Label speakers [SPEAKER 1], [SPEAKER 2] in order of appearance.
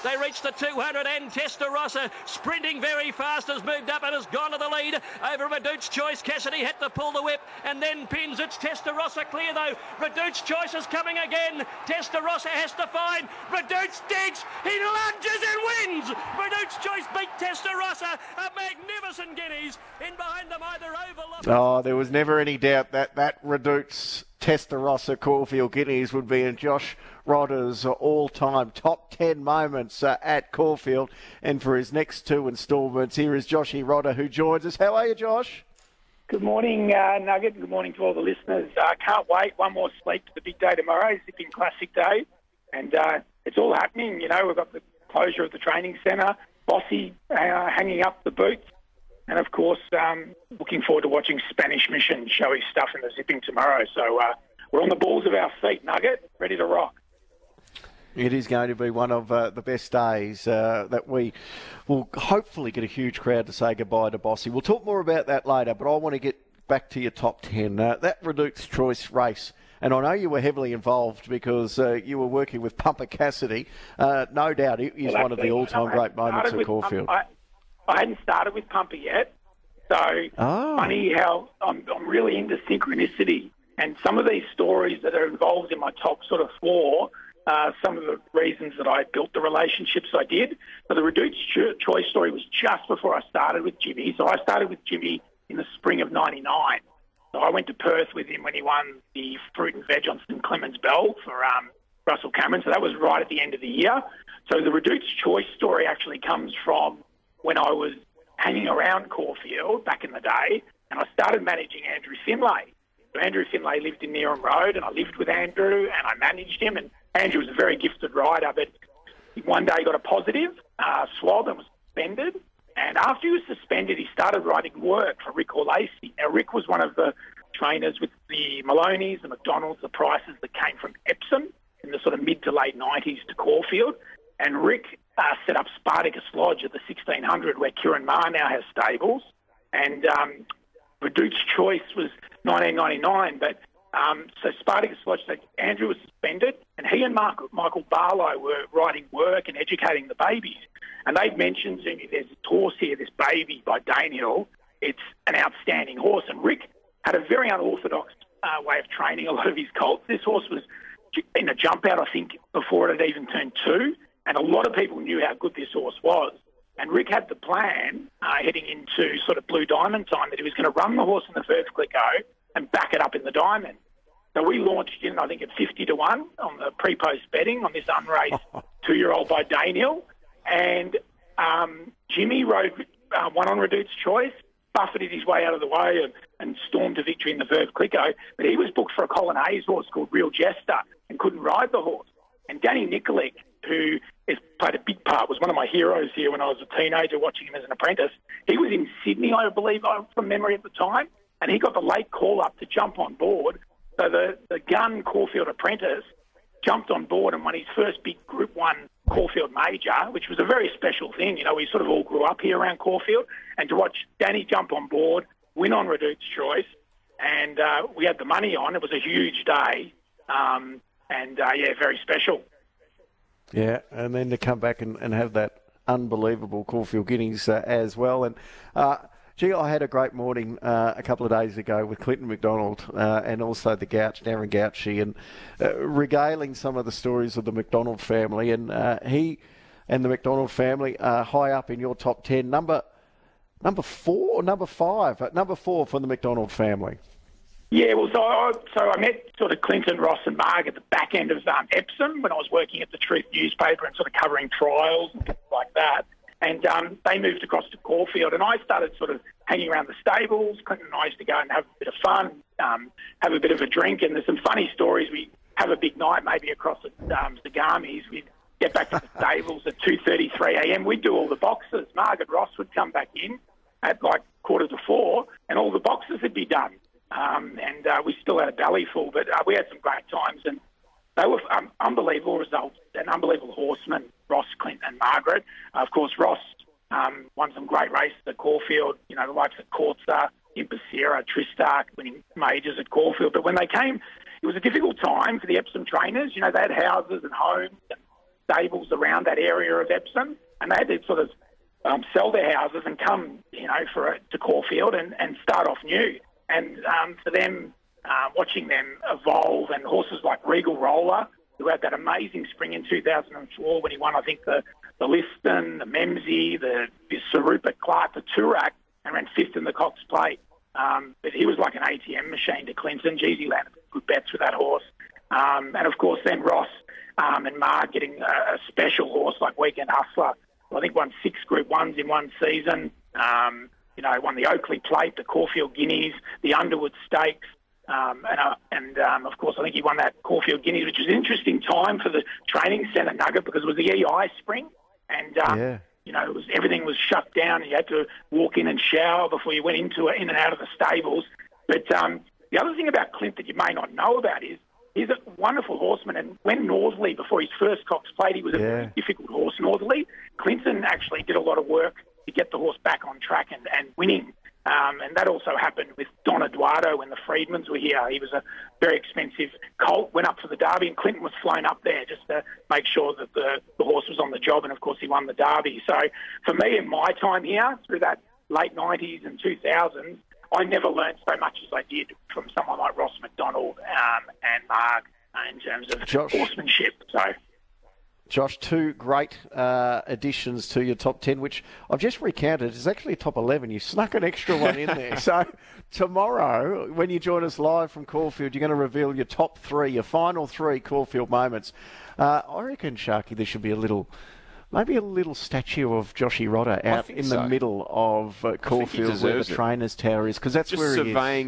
[SPEAKER 1] They reach the 200 and Testarossa sprinting very fast has moved up and has gone to the lead over Reduce Choice. Cassidy had to pull the whip and then pins. It's Testarossa clear though. Reduce Choice is coming again. Testarossa has to find Reduce digs. He lunges and wins. Reduce Choice beat Testarossa. A magnificent guineas in behind them either over.
[SPEAKER 2] Oh, there was never any doubt that Reduce Testarossa Caulfield Guineas would be in Josh Rodder's all-time top 10 moments at Caulfield. And for his next two instalments, here is Joshy Rodder, who joins us. How are you, Josh?
[SPEAKER 3] Good morning, Nugget. Good morning to all the listeners. Can't wait. One more sleep to the big day tomorrow, Zipping Classic Day. And it's all happening. You know, we've got the closure of the training centre, Bossy hanging up the boots. And, of course, looking forward to watching Spanish Mission show his stuff in the zipping tomorrow. So we're on the balls of our feet, Nugget, ready to rock.
[SPEAKER 2] It is going to be one of the best days that we will hopefully get a huge crowd to say goodbye to Bossy. We'll talk more about that later, but I want to get back to your top 10. That Reduce Choice race, and I know you were heavily involved because you were working with Pumper Cassidy. No doubt it is one of the all-time great moments at Caulfield.
[SPEAKER 3] I hadn't started with Pumper yet, so funny how I'm really into synchronicity. And some of these stories that are involved in my top sort of four are some of the reasons that I built the relationships I did. So the Reduce Choice story was just before I started with Jimmy. So I started with Jimmy in the spring of 99. So I went to Perth with him when he won the fruit and veg on St Clements Bell for Russell Cameron. So that was right at the end of the year. So the Reduce Choice story actually comes from when I was hanging around Caulfield back in the day, and I started managing Andrew Finlay. So Andrew Finlay lived in Neerim Road, and I lived with Andrew, and I managed him. And Andrew was a very gifted rider, but one day he got a positive swab and was suspended. And after he was suspended, he started writing work for Rick Orlacey. Now, Rick was one of the trainers with the Maloneys, the McDonalds, the Prices that came from Epsom in the sort of mid to late 90s to Caulfield. And Rick set up Spartacus Lodge at the 1600 where Kieran Maher now has stables. And Reduce Choice was 1999. But so Spartacus Lodge, so Andrew was suspended and he and Michael Barlow were writing work and educating the babies. And they'd mentioned to me, there's a horse here, this baby by Danehill. It's an outstanding horse. And Rick had a very unorthodox way of training a lot of his colts. This horse was in a jump out, I think, before it had even turned 2. And a lot of people knew how good this horse was. And Rick had the plan heading into sort of Blue Diamond time that he was going to run the horse in the Firth Clicquot and back it up in the Diamond. So we launched in, I think, at 50 to 1 on the pre-post betting on this unraced 2-year-old by Danehill. And Jimmy rode one on Reduce Choice, buffeted his way out of the way and stormed to victory in the Firth Clicquot. But he was booked for a Colin Hayes horse called Real Jester and couldn't ride the horse. And Danny Nikolic, who has played a big part, was one of my heroes here when I was a teenager watching him as an apprentice. He was in Sydney, I believe, from memory at the time, and he got the late call up to jump on board. So the gun Caulfield apprentice jumped on board and won his first big Group 1 Caulfield Major, which was a very special thing. You know, we sort of all grew up here around Caulfield, and to watch Danny jump on board, win on Reduce Choice, and we had the money on. It was a huge day, very special.
[SPEAKER 2] Yeah, and then to come back and have that unbelievable Caulfield Guineas as well. And, I had a great morning a couple of days ago with Clinton McDonald and also the Gouch, Darren Gouchy, and regaling some of the stories of the McDonald family. And he and the McDonald family are high up in your top 10. Number 4 or number 5? Number 4 for the McDonald family.
[SPEAKER 3] Yeah, well, so I met sort of Clinton, Ross and Marg at the back end of Epsom when I was working at the Truth newspaper and sort of covering trials and things like that. And they moved across to Caulfield, and I started sort of hanging around the stables. Clinton and I used to go and have a bit of fun, have a bit of a drink, and there's some funny stories. We have a big night maybe across at Zagami's. We'd get back to the stables at 2:33 a.m. We'd do all the boxes. Margaret Ross would come back in at like 3:45, and all the boxes would be done. And we still had a belly full, but we had some great times, and they were unbelievable results and unbelievable horsemen, Ross, Clinton and Margaret. Of course, Ross won some great races at Caulfield, you know, the likes of Cortza, Impacera, Tristark, winning majors at Caulfield. But when they came, it was a difficult time for the Epsom trainers. You know, they had houses and homes, and stables around that area of Epsom, and they had to sort of sell their houses and come, to Caulfield and start off new. And for them, watching them evolve, and horses like Regal Roller, who had that amazing spring in 2004 when he won, I think, the Liston, the Memsey, the Sir Rupert Clark, the Toorak, and ran fifth in the Cox Plate. But he was like an ATM machine to Clinton. Geez, he landed good bets with that horse. And, of course, then Ross and Marg getting a special horse like Weekend Hustler, who I think won 6 Group 1s in one season. Won the Oakley Plate, the Caulfield Guineas, the Underwood Stakes. Of course, I think he won that Caulfield Guineas, which was an interesting time for the training centre Nugget because it was the EI spring. And, everything was shut down. And you had to walk in and shower before you went in and out of the stables. But the other thing about Clint that you may not know about is he's a wonderful horseman. And when Northerly, before his first Cox Plate, he was a very difficult horse, Northerly. Clinton actually did a lot of work to get the horse back on track and winning. And that also happened with Don Eduardo when the Freedmans were here. He was a very expensive colt, went up for the Derby, and Clinton was flown up there just to make sure that the horse was on the job, and of course he won the Derby. So for me, in my time here, through that late 90s and 2000s, I never learned so much as I did from someone like Ross McDonald and Marg in terms of horsemanship. So,
[SPEAKER 2] Josh, 2 great additions to your top 10, which I've just recounted. It's actually a top 11. You snuck an extra one in there. So tomorrow, when you join us live from Caulfield, you're going to reveal your top 3, your final 3 Caulfield moments. I reckon, Sharky, there should be maybe a little statue of Joshy Rodder out in the middle of Caulfield where the trainer's tower is, because that's just where he is.